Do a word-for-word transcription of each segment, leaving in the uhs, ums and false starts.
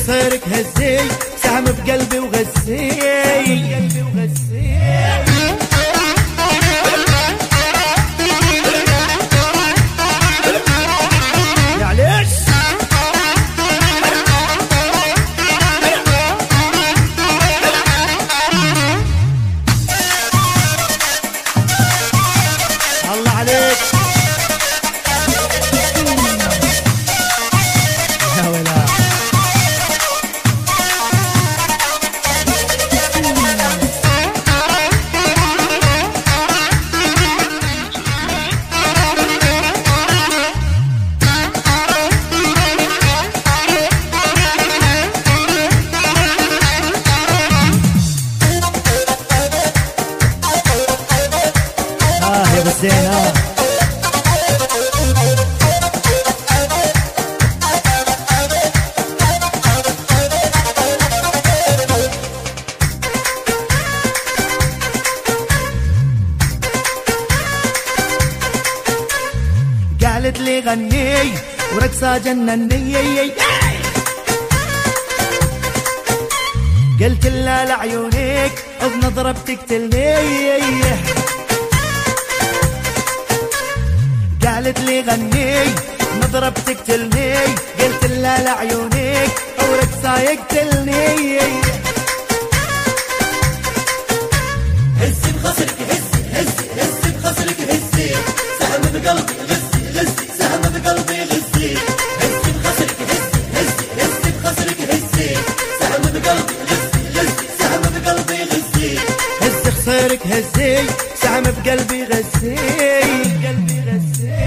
خسرك هزي سهم بقلبي وغزي قلبي وغزي معلش الله عليك يا ولا اه يا بزين اه قالت لي غني ورقصة جنني قلت لها لعيونك بنظرة بتقتلني قالت لي غني نظرة بتقتلني قلت لها لعيونك ورقصة يقتلني هزي بخصرك هزي هزي هزي بخصرك هزي سهم بقلبي غزي غزي سهم بقلبي غزي هزي بخصرك هزي هزي هزي بخصرك هزي سهم بقلبي غزي غزي سهم بقلبي غزي هز خسرك هزي سهم بقلبي غزي قلبي غزي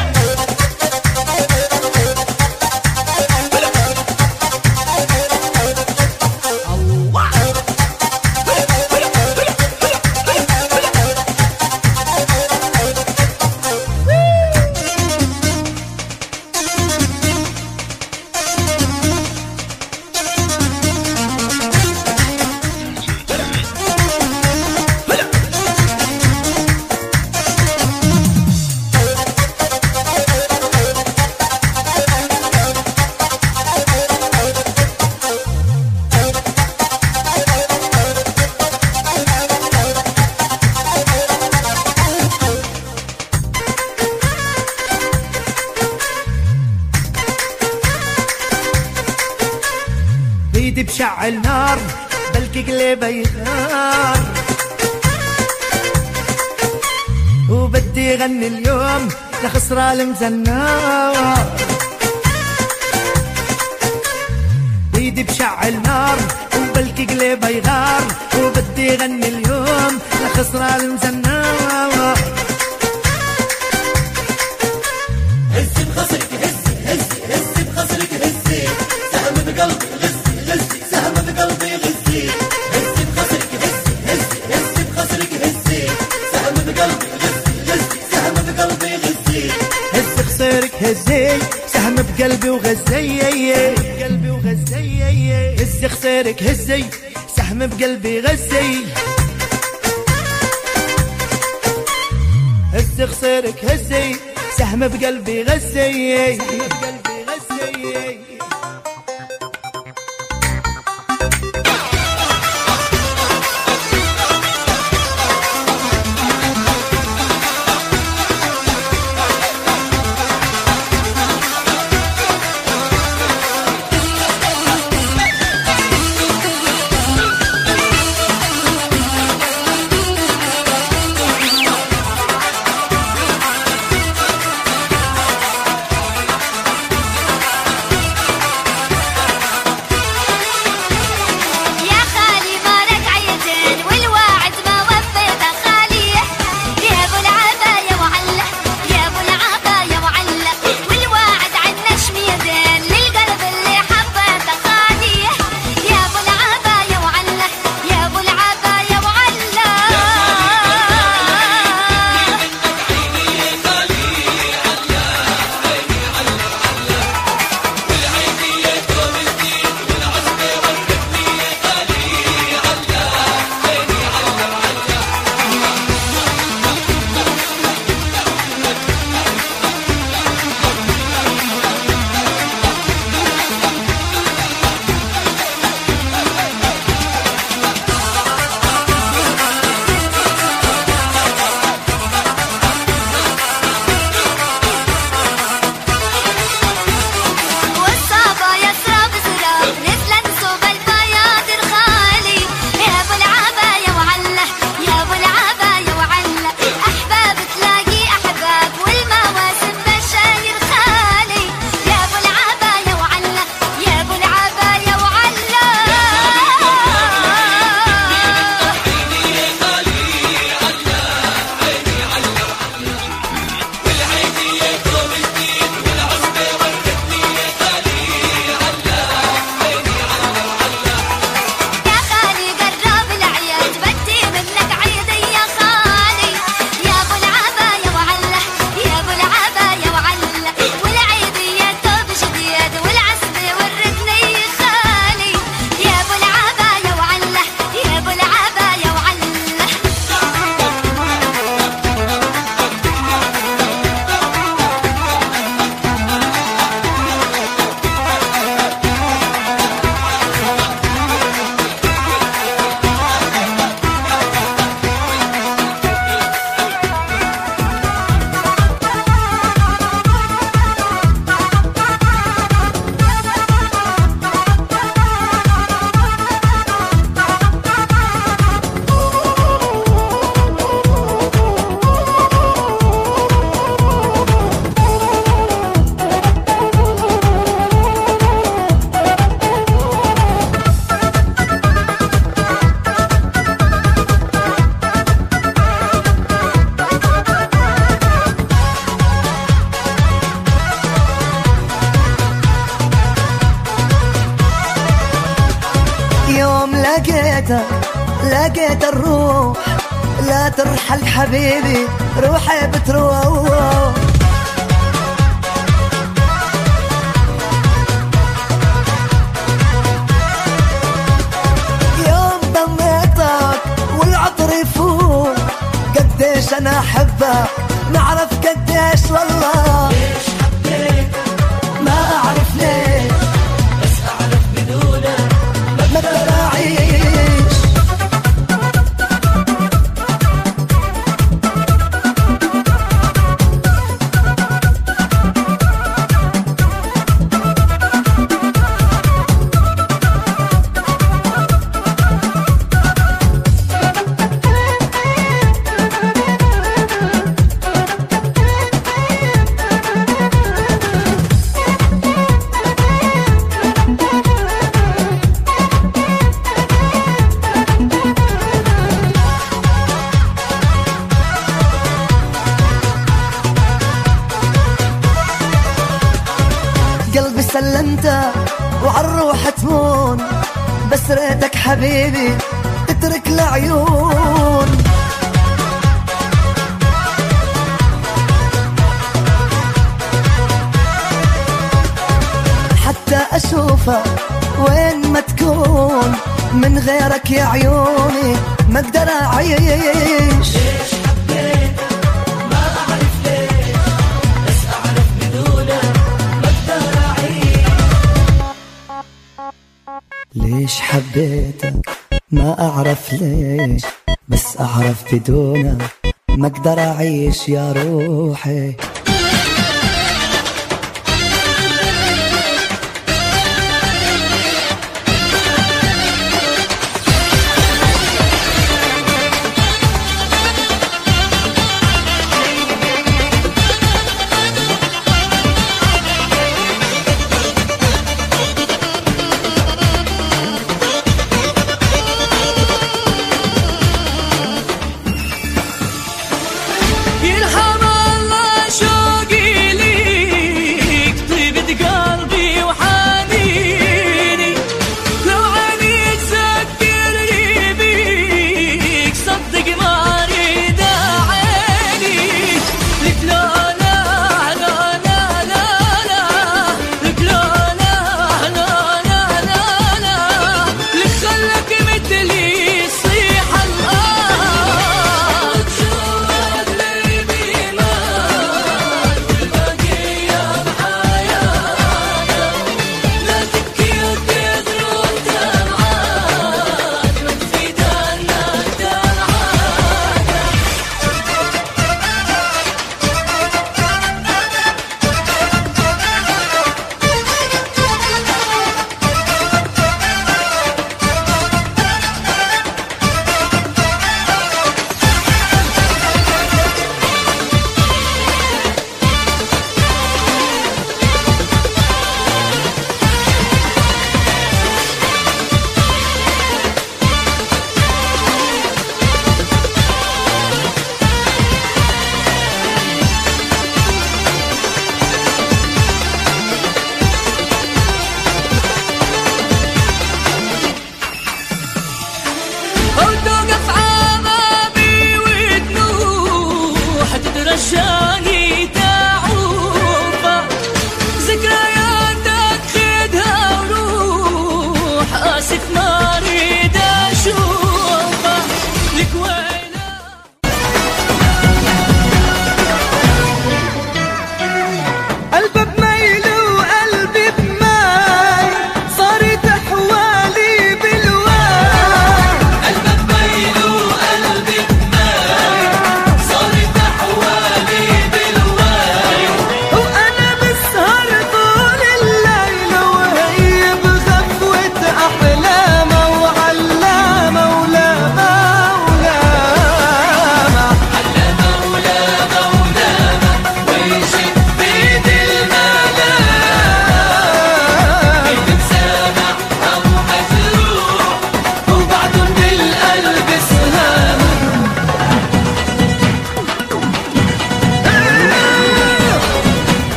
بيدي بشعل نار بلكي قلبي يغار وبدي غني اليوم لخسرة المزنار بيدي بشعل نار وبلكي قلبي يغار وبدي غني اليوم لخسرة المزنار هزي بخصرك هزي هزي هزي بخصرك هزي سهم بقلبي غزي غزي سهم بقلبي غزي هزي بخصرك هزي هزي هزي بخصرك هزي سهم بقلبي غزي غزي سهم بقلبي غزي هز خسرك هزي سهم بقلبي وغزي قلبي وغزي هز خسرك هزي سهم بقلبي غزي هز خسرك هزي سهم بقلبي غزي بقلبي غزي لقيتك لقيت الروح، لا ترحل حبيبي روحي بتروح. يوم ضميتك والعطر يفوق، قديش انا احبك ما اعرف قديش والله. ليش حبيتك ما اعرف ليش، بس اعرف بدونك ما اقدر اعيش. قلبي سلمته وعالروح تمون، بس ريتك حبيبي تترك العيون. حتى أشوفك وين ما تكون، من غيرك يا عيوني ما اقدر أعيش. ليش حبيتك ما اعرف ليش، بس اعرف بدونك ما اقدر اعيش. ليش حبيتك ما أعرف ليش، بس أعرف بدونك ما أقدر أعيش يا روحي. يرحم الله شو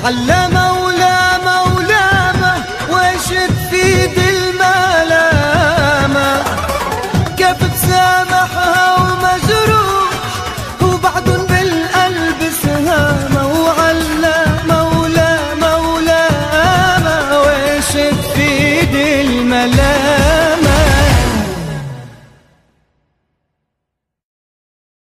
علام